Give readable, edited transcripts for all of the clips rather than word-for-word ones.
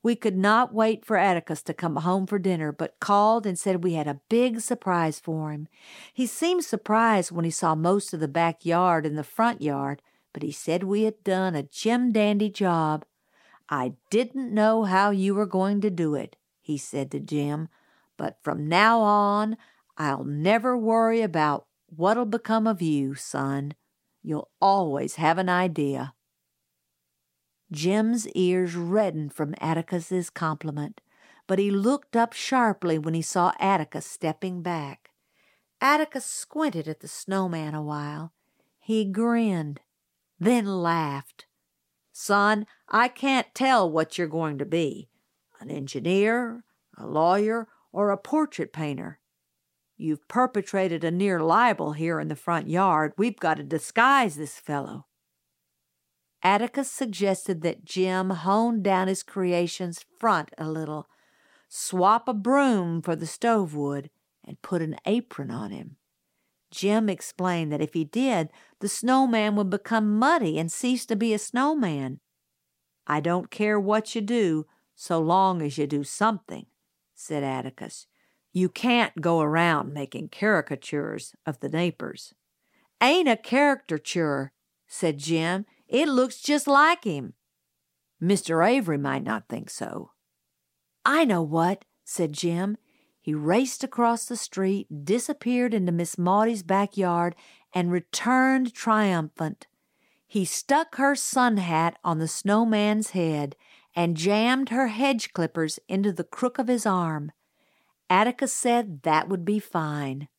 We could not wait for Atticus to come home for dinner, but called and said we had a big surprise for him. He seemed surprised when he saw most of the backyard and the front yard, but he said we had done a Jim-dandy job. "I didn't know how you were going to do it," he said to Jim, "but from now on I'll never worry about what'll become of you, son. You'll always have an idea." Jim's ears reddened from Atticus's compliment, but he looked up sharply when he saw Atticus stepping back. Atticus squinted at the snowman a while. He grinned, then laughed. "Son, I can't tell what you're going to be, an engineer, a lawyer, or a portrait painter. You've perpetrated a near libel here in the front yard. We've got to disguise this fellow." Atticus suggested that Jim hone down his creation's front a little, swap a broom for the stove wood, and put an apron on him. Jim explained that if he did, the snowman would become muddy and cease to be a snowman. "I don't care what you do, so long as you do something," said Atticus. "You can't go around making caricatures of the neighbors." "Ain't a caricature," said Jim. "It looks just like him." "Mr. Avery might not think so." "I know what," said Jim. He raced across the street, disappeared into Miss Maudie's backyard, and returned triumphant. He stuck her sun hat on the snowman's head and jammed her hedge clippers into the crook of his arm. Atticus said that would be fine.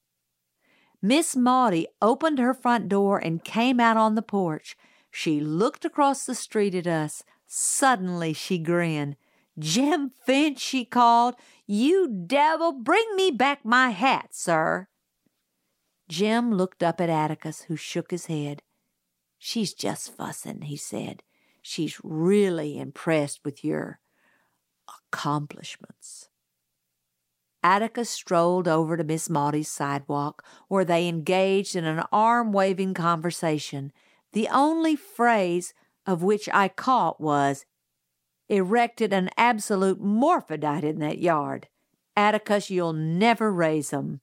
Miss Maudie opened her front door and came out on the porch. She looked across the street at us. Suddenly she grinned. "Jim Finch," she called, "you devil, bring me back my hat, sir." Jim looked up at Atticus, who shook his head. "She's just fussing," he said. "She's really impressed with your accomplishments." Atticus strolled over to Miss Maudie's sidewalk, where they engaged in an arm-waving conversation. The only phrase of which I caught was, "Erected an absolute morphodite in that yard. Atticus, you'll never raise 'em."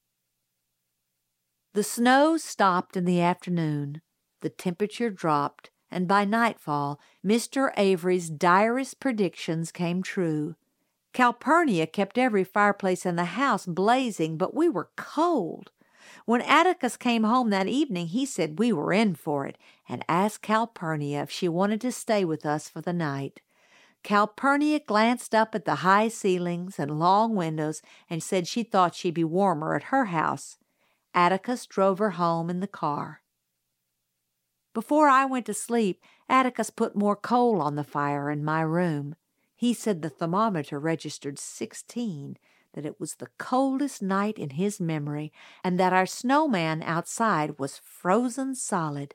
The snow stopped in the afternoon. The temperature dropped, and by nightfall, Mr. Avery's direst predictions came true. Calpurnia kept every fireplace in the house blazing, but we were cold. When Atticus came home that evening, he said we were in for it, and asked Calpurnia if she wanted to stay with us for the night. Calpurnia glanced up at the high ceilings and long windows and said she thought she'd be warmer at her house. Atticus drove her home in the car. Before I went to sleep, Atticus put more coal on the fire in my room. He said the thermometer registered 16, that it was the coldest night in his memory, and that our snowman outside was frozen solid.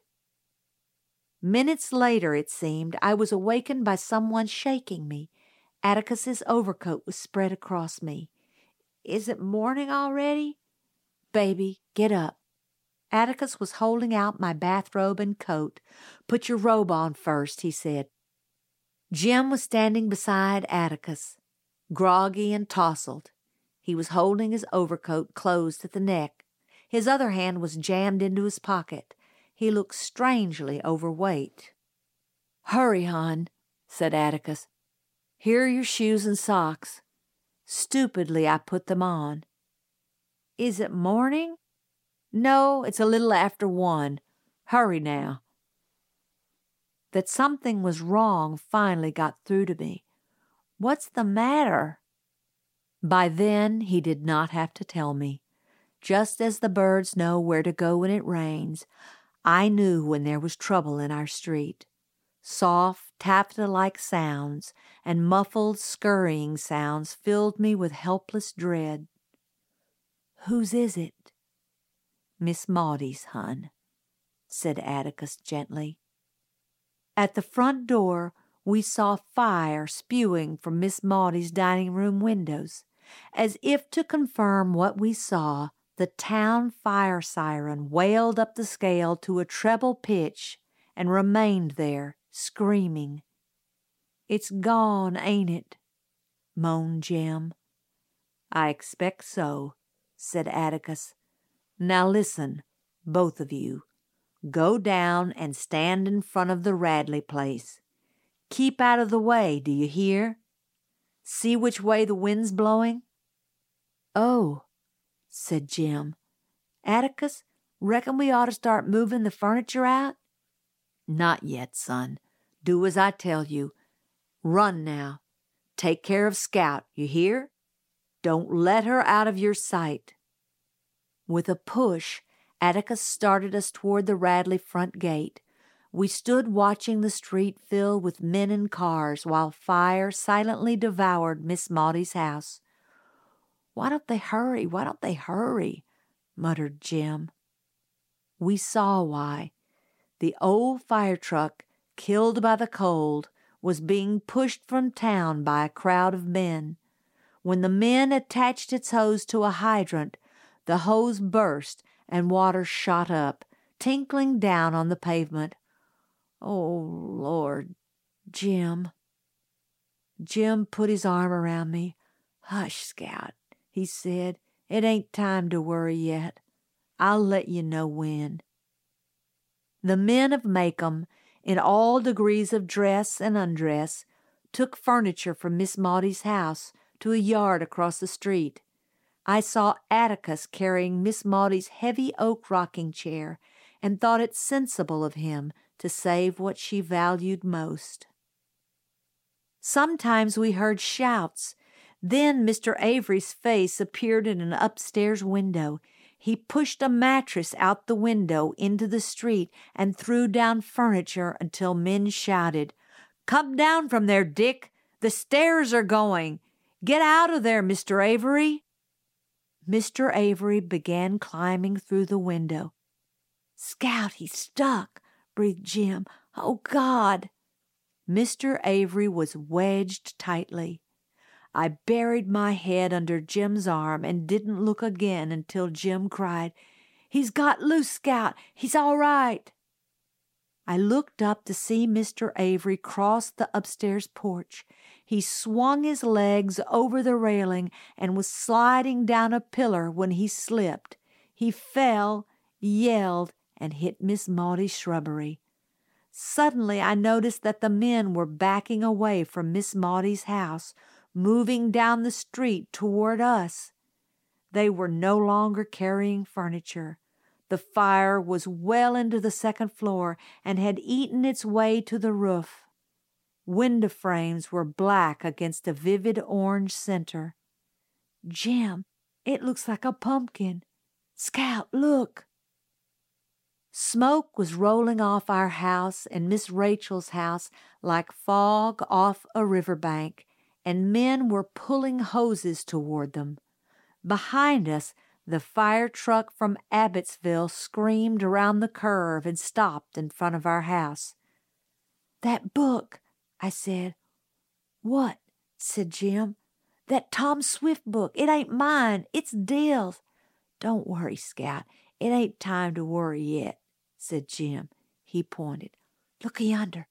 Minutes later, it seemed, I was awakened by someone shaking me. Atticus's overcoat was spread across me. "Is it morning already?" "Baby, get up." Atticus was holding out my bathrobe and coat. "Put your robe on first," he said. Jim was standing beside Atticus, groggy and tousled. He was holding his overcoat closed at the neck. His other hand was jammed into his pocket. He looked strangely overweight. "Hurry, hon," said Atticus. "Here are your shoes and socks." Stupidly, I put them on. "Is it morning?" "No, it's a little after 1. Hurry now." That something was wrong finally got through to me. "What's the matter?" By then, he did not have to tell me. Just as the birds know where to go when it rains, I knew when there was trouble in our street. Soft, taffeta-like sounds and muffled, scurrying sounds filled me with helpless dread. "Whose is it?" "Miss Maudie's, hon," said Atticus gently. At the front door, we saw fire spewing from Miss Maudie's dining room windows. As if to confirm what we saw, the town fire siren wailed up the scale to a treble pitch and remained there, screaming. "It's gone, ain't it?" moaned Jim. I expect so, said Atticus. Now listen, both of you. Go down and stand in front of the Radley place. Keep out of the way, do you hear? See which way the wind's blowing? Oh, said Jim. Atticus, reckon we ought to start moving the furniture out? Not yet, son. Do as I tell you. Run now. Take care of Scout, you hear? Don't let her out of your sight. With a push, Atticus started us toward the Radley front gate. We stood watching the street fill with men and cars while fire silently devoured Miss Maudie's house. Why don't they hurry? Why don't they hurry? Muttered Jim. We saw why. The old fire truck, killed by the cold, was being pushed from town by a crowd of men. When the men attached its hose to a hydrant, the hose burst and water shot up, tinkling down on the pavement. Oh, Lord, Jim. Jim put his arm around me. Hush, Scout, he said. It ain't time to worry yet. I'll let you know when. The men of Macomb, in all degrees of dress and undress, took furniture from Miss Maudie's house to a yard across the street. I saw Atticus carrying Miss Maudie's heavy oak rocking chair and thought it sensible of him to save what she valued most. Sometimes we heard shouts. Then Mr. Avery's face appeared in an upstairs window. He pushed a mattress out the window into the street and threw down furniture until men shouted, "Come down from there, Dick! The stairs are going! Get out of there, Mr. Avery!" Mr. Avery began climbing through the window. "Scout, he's stuck," breathed Jim. "Oh, God!" Mr. Avery was wedged tightly. I buried my head under Jim's arm and didn't look again until Jim cried, "He's got loose, Scout. He's all right." I looked up to see Mr. Avery cross the upstairs porch. He swung his legs over the railing and was sliding down a pillar when he slipped. He fell, yelled, and hit Miss Maudie's shrubbery. Suddenly I noticed that the men were backing away from Miss Maudie's house, moving down the street toward us. They were no longer carrying furniture. The fire was well into the second floor and had eaten its way to the roof. Window frames were black against a vivid orange center. "Jim, it looks like a pumpkin. Scout, look." Smoke was rolling off our house and Miss Rachel's house like fog off a riverbank, and men were pulling hoses toward them. Behind us, the fire truck from Abbotsville screamed around the curve and stopped in front of our house. "That book," I said. "What?" said Jim. "That Tom Swift book. It ain't mine. It's Dale's." "Don't worry, Scout. It ain't time to worry yet," said Jim. He pointed. "Look yonder."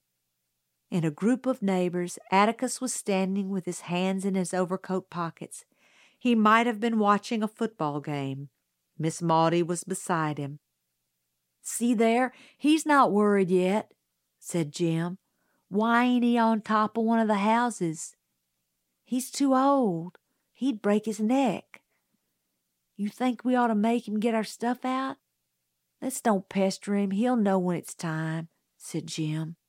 In a group of neighbors, Atticus was standing with his hands in his overcoat pockets. He might have been watching a football game. Miss Maudie was beside him. "See there, he's not worried yet," said Jim. "Why ain't he on top of one of the houses?" "He's too old. He'd break his neck." "You think we ought to make him get our stuff out?" "Let's don't pester him. He'll know when it's time," said Jim.